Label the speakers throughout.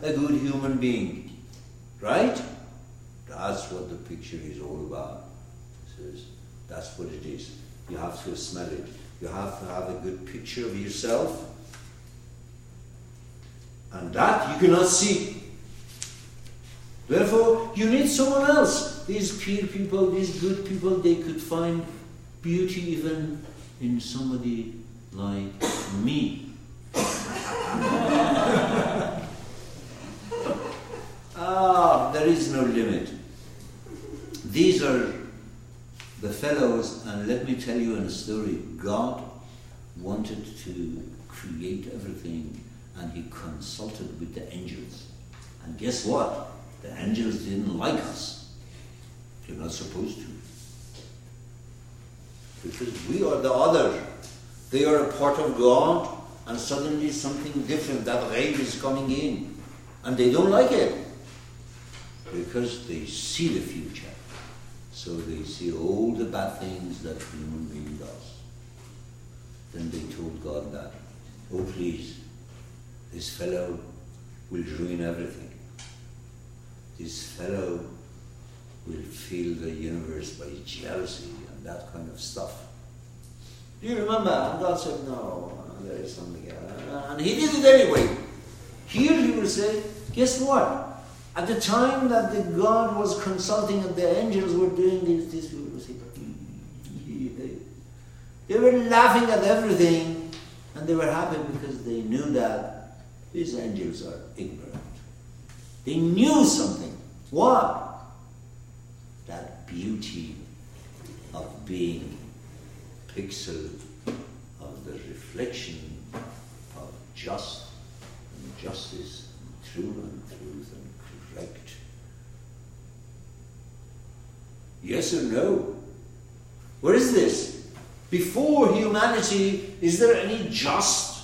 Speaker 1: a good human being. Right? That's what the picture is all about. It says, that's what it is. You have to smell it. You have to have a good picture of yourself. And that you cannot see. Therefore, you need someone else. These pure people, these good people, they could find beauty even in somebody like me. There is no limit. These are the fellows, and let me tell you a story. God wanted to create everything, and he consulted with the angels. And guess what? The angels didn't like us. They're not supposed to. Because we are the other. They are a part of God, and suddenly something different, that ghaib is coming in. And they don't like it. Because they see the future. So they see all the bad things that human being does. Then they told God that, oh please, this fellow will ruin everything. This fellow will fill the universe by jealousy and that kind of stuff. Do you remember? And God said, no, there is something else. And he did it anyway. Here he will say, guess what? At the time that the God was consulting and the angels were doing this people will say, they were laughing at everything, and they were happy because they knew that these angels are ignorant. They knew something. What? That beauty of being pixel of the reflection of just and justice and true and truth and correct. Yes or no? What is this? Before humanity, is there any justice,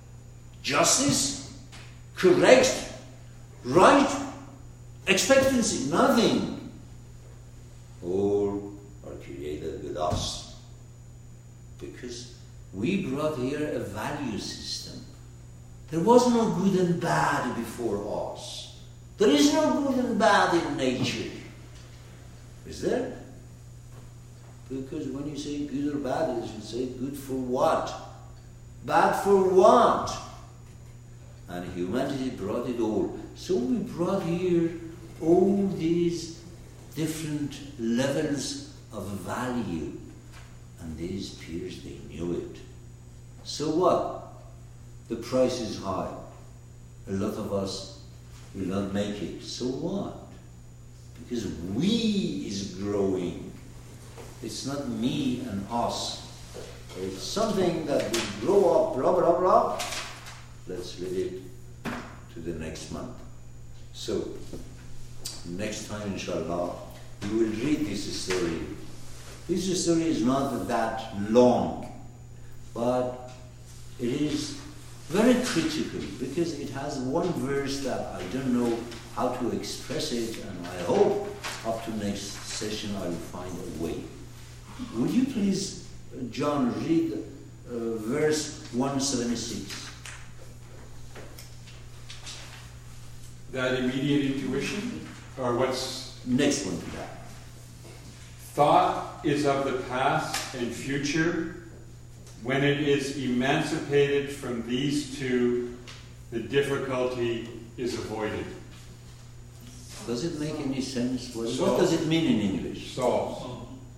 Speaker 1: correct, right, expectancy? Nothing. All are created with us. Because we brought here a value system. There was no good and bad before us. There is no good and bad in nature. Is there? Because when you say good or bad, you should say good for what? Bad for what? And humanity brought it all. So we brought here all these different levels of value. And these peers, they knew it. So what? The price is high. A lot of us will not make it. So what? Because we is growing. It's not me and us. It's something that will grow up, blah, blah, blah. Let's leave it to the next month. So, next time, inshallah, we will read this story. This story is not that long, but it is very critical because it has one verse that I don't know how to express it, and I hope up to next session I will find a way. Would you please, John, read verse 176?
Speaker 2: That immediate intuition? Or what's...
Speaker 1: Next one to that.
Speaker 2: Thought is of the past and future. When it is emancipated from these two, the difficulty is avoided.
Speaker 1: Does it make any sense? What does it mean in English?
Speaker 2: Solves.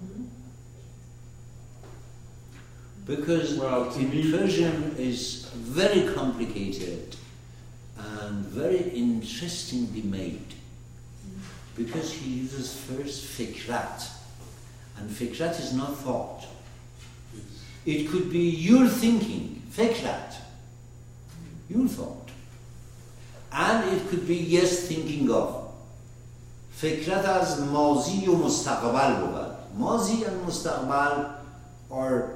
Speaker 1: Because in Persian is very complicated and very interestingly made. Because he uses first fikrat. And fikrat is not thought. It could be your thinking, fikrat, your thought. And it could be yes, thinking of. Fikrat as mazi و mustaqbal بود. Mazi and mustaqbal are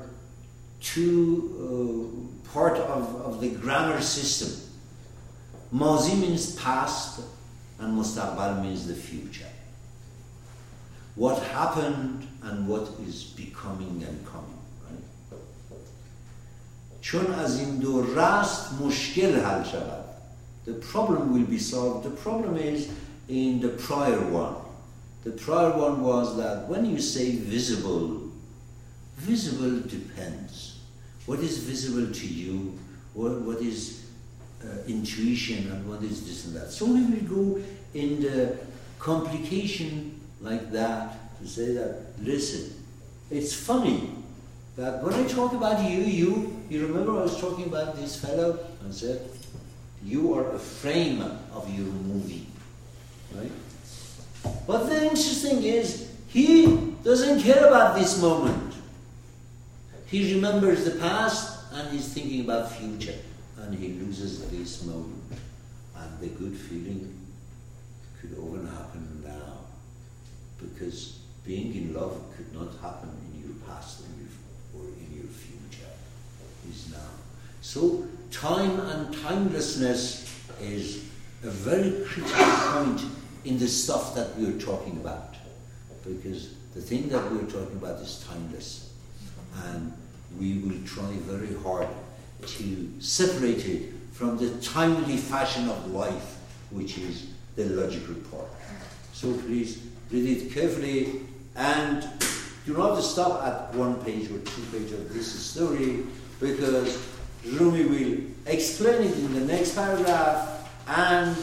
Speaker 1: two part of the grammar system. Mazi means past and mustaqbal means the future. What happened and what is becoming and coming, right? چون از این دو رست مشکل حل شود. the problem will be solved. The problem is in the prior one. The prior one was that when you say visible, visible depends. What is visible to you? What is intuition, and what is this and that? So we will go in the complication like that to say that, listen, it's funny that when I talk about you remember I was talking about this fellow and said, you are a frame of your movie, right? But the interesting is, he doesn't care about this moment. He remembers the past and he's thinking about future, and he loses this moment. And the good feeling could often happen now, because being in love could not happen in your past or in your future. Is now. So time and timelessness is a very critical point in the stuff that we're talking about, because the thing that we're talking about is timeless, and we will try very hard to separate it from the timely fashion of life, which is the logical part. So please read it carefully, and do not stop at 1 page or 2 pages of this story, because Rumi will explain it in the next paragraph and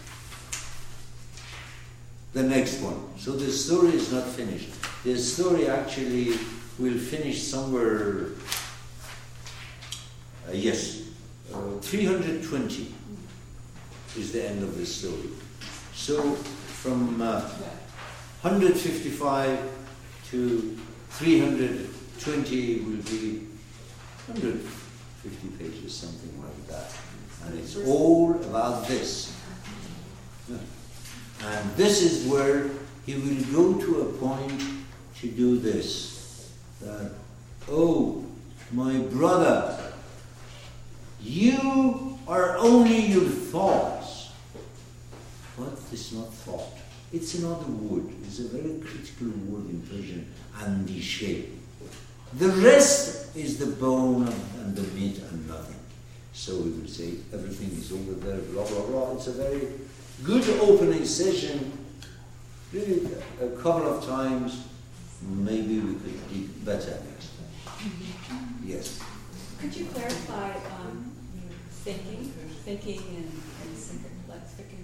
Speaker 1: the next one. So the story is not finished. The story actually will finish somewhere, 320 is the end of the story. So from 155 to 320 will be 150 pages, something like that. And it's all about this. And this is where he will go to a point to do this. That, oh, my brother, you are only your thoughts. What is not thought? It's another word. It's a very critical word in Persian, andishe. The rest is the bone and the meat and nothing. So we will say everything is over there, blah, blah, blah. It's a very good opening session. Really, a couple of times, maybe we could do better next time. Yes?
Speaker 3: Could you clarify thinking and thinking?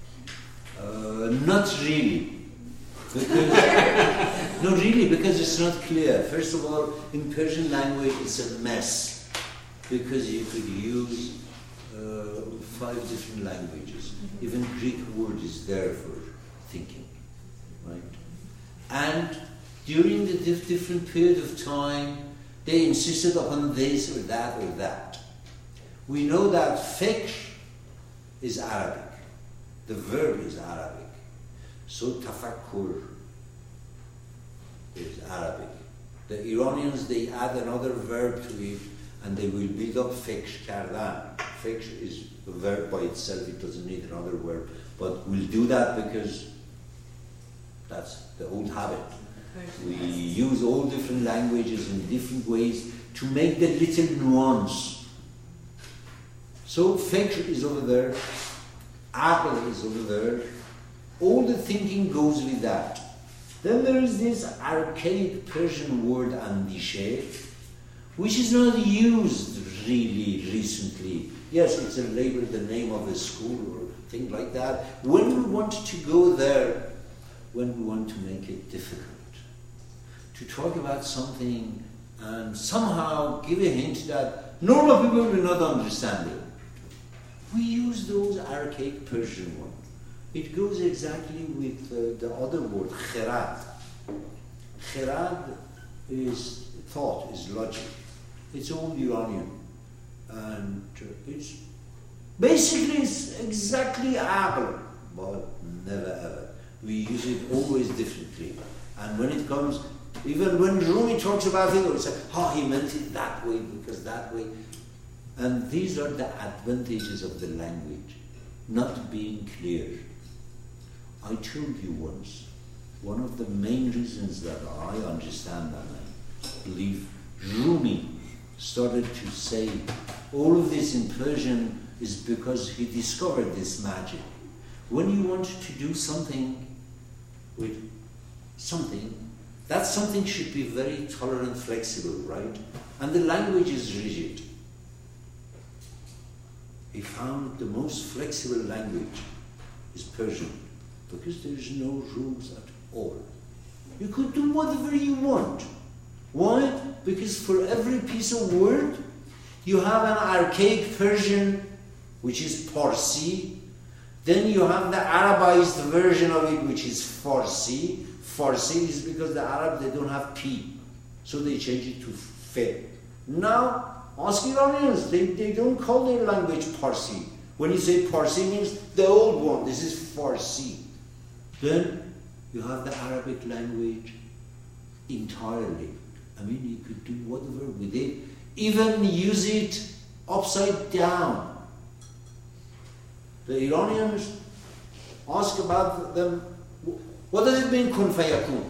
Speaker 1: Not really. Because, no, really, because it's not clear. First of all, in Persian language, it's a mess, because you could use 5 different languages. Even Greek word is there for thinking, right? And during the different period of time, they insisted upon this or that or that. We know that fikr is Arabic. The verb is Arabic. So tafakkur is Arabic. The Iranians, they add another verb to it, and they will build up fikr kardan. Fikr is a verb by itself, it doesn't need another verb. But we'll do that because that's the old habit. We use all different languages in different ways to make the little nuance. So fikr is over there, aql is over there. All the thinking goes with that. Then there is this archaic Persian word andishe, which is not used really recently. Yes, it's a label, the name of a school or thing like that. When we want to go there, when we want to make it difficult, to talk about something and somehow give a hint that normal people will not understand it, we use those archaic Persian ones. It goes exactly with the other word, kherad. Kherad is thought, is logic. It's all Iranian. And it's exactly aql, but never ever. We use it always differently. And when it comes, even when Rumi talks about it, we say, he meant it that way, because that way. And these are the advantages of the language, not being clear. I told you once, one of the main reasons that I understand and I believe Rumi started to say all of this in Persian is because he discovered this magic. When you want to do something with something, that something should be very tolerant, flexible, right? And the language is rigid. He found the most flexible language is Persian, because there is no rules at all. You could do whatever you want. Why? Because for every piece of word, you have an archaic Persian, which is Parsi. Then you have the Arabized version of it, which is Farsi. Farsi is because the Arab, they don't have P, so they change it to Fe. Now, ask Iranians, they don't call their language Parsi. When you say Parsi, means the old one. This is Farsi. Then you have the Arabic language entirely. I mean, you could do whatever with it. Even use it upside down. The Iranians ask about them, what does it mean, kun fayakun?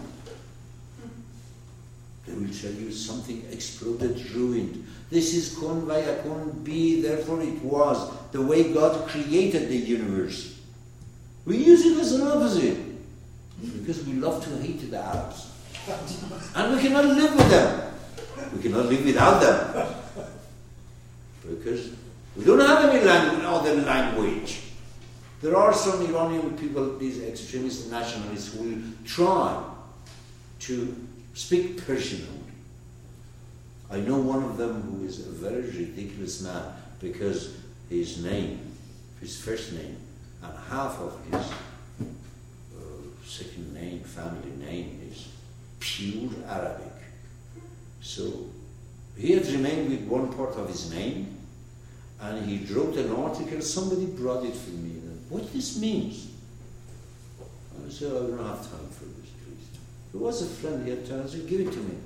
Speaker 1: They will tell you something exploded, ruined. This is kun fayakun, be, therefore it was, the way God created the universe. We use it as an opposite, because we love to hate the Arabs. And we cannot live with them. We cannot live without them. Because we don't have any other language. There are some Iranian people, these extremist nationalists, who will try to speak Persian. I know one of them who is a very ridiculous man, because his name, his first name, and half of his second name, family name, is pure Arabic. So he had remained with one part of his name, and he wrote an article. Somebody brought it for me. What this means? I said, I don't have time for this, please. There was a friend, he had time, I said, give it to me.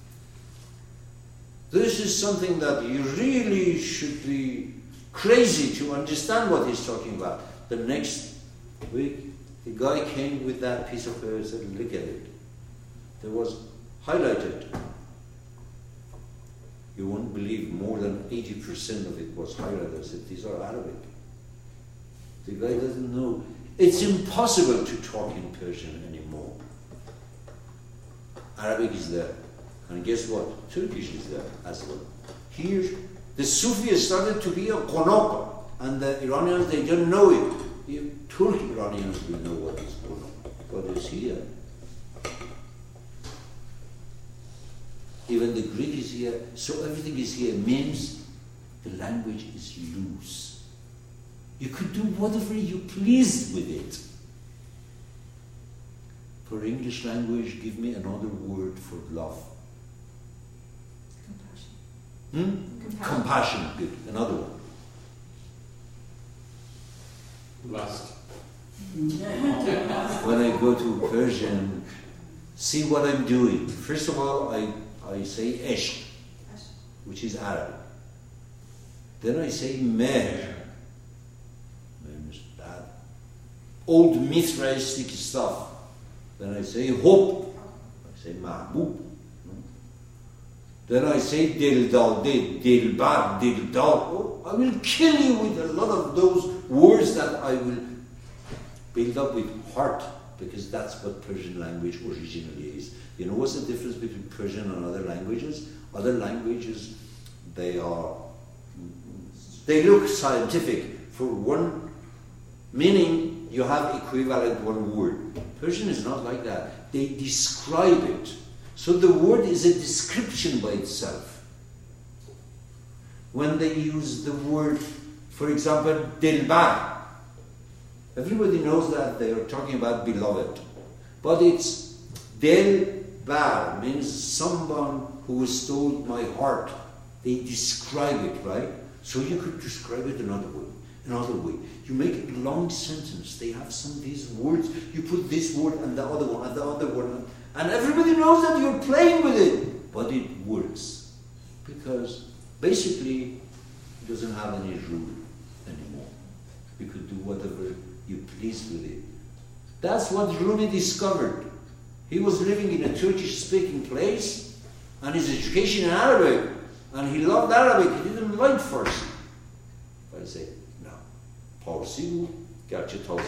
Speaker 1: This is something that you really should be crazy to understand what he's talking about. The next week, the guy came with that piece of paper and said, look at it. There was highlighted. You won't believe more than 80% of it was highlighted. I said, these are Arabic. The guy doesn't know. It's impossible to talk in Persian anymore. Arabic is there. And guess what? Turkish is there as well. Here, the Sufi started to be a qonaq, and the Iranians, they don't know it. Turk Iranians will know what is qonaq. What is here? Even the Greek is here. So everything is here. It means the language is loose. You could do whatever you please with it. For English language, give me another word for love.
Speaker 3: Compassion.
Speaker 1: Compassion, good. Another one.
Speaker 2: Lust.
Speaker 1: When I go to Persian, see what I'm doing. First of all, I say ishq, which is Arabic. Then I say mehr. That old Mithraistic stuff. Then I say hope. I say mahbub. Then I say dildal, dilbar, dildal. Oh, I will kill you with a lot of those words that I will build up with heart, because that's what Persian language originally is. You know what's the difference between Persian and other languages? Other languages, they look scientific. For one meaning, you have equivalent one word. Persian is not like that. They describe it. So the word is a description by itself. When they use the word, for example, dilbar, everybody knows that they are talking about beloved. But it's dilbar, means someone who stole my heart. They describe it, right? So you could describe it another way. You make a long sentence. They have some of these words. You put this word and the other one and the other one. And everybody knows that you're playing with it. But it works. Because basically, it doesn't have any rule anymore. You could do whatever you please with it. That's what Rumi discovered. He was living in a Turkish-speaking place, and his education in Arabic, and he loved Arabic. He didn't like Farsi. I say, پارسی بود گرچه تازه